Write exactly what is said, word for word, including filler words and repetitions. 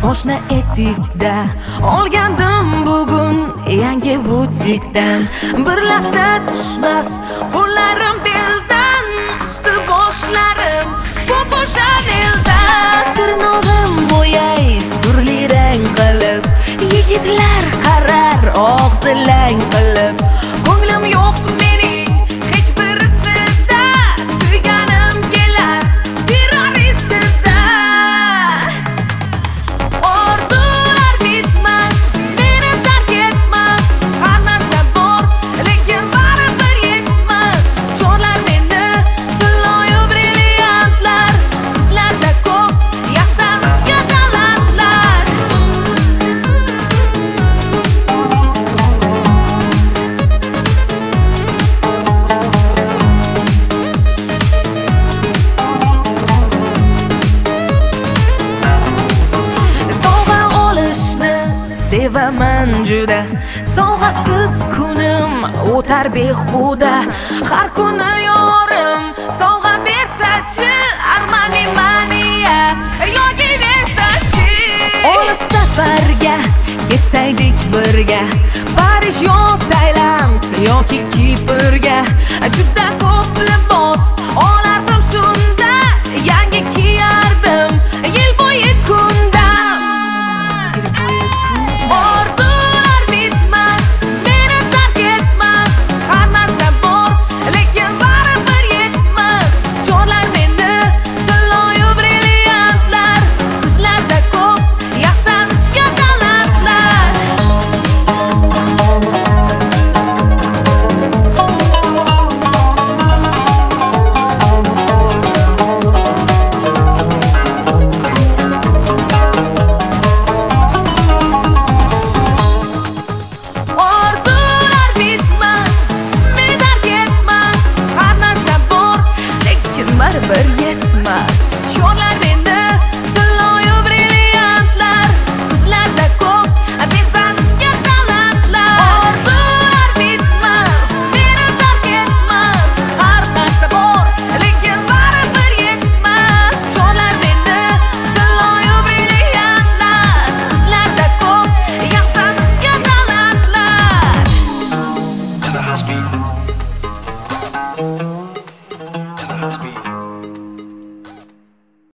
oshna etikda olgandim bugun yangi butikdan. Bir lahza tushmas qo'llarim beldan, usti boshlarim qo'qo'shar eldan. Tirnog'im bo'yay turli rang qilib, yigitlar qarar og'zi lang qilib. Ko'nglim yo'q mening hech birisida, suyganim kelar terrorisida. Orzular bitmas, meni tark etmas, har narsa bor lekin baribir yetmas. Chorlar meni tilloyu brilliantlar, qizlarda ko'p yasanishga talantlar. Sovg'a olishni sevaman juda, sovg'asiz kunim o'tar behuda. Har kuni yorim sovg'a bersachi, Armani Mania yoki Versace. Olis safarga ketsaydik birga, Parij yo Tailand yoki Kiprga. Juda ko'p libos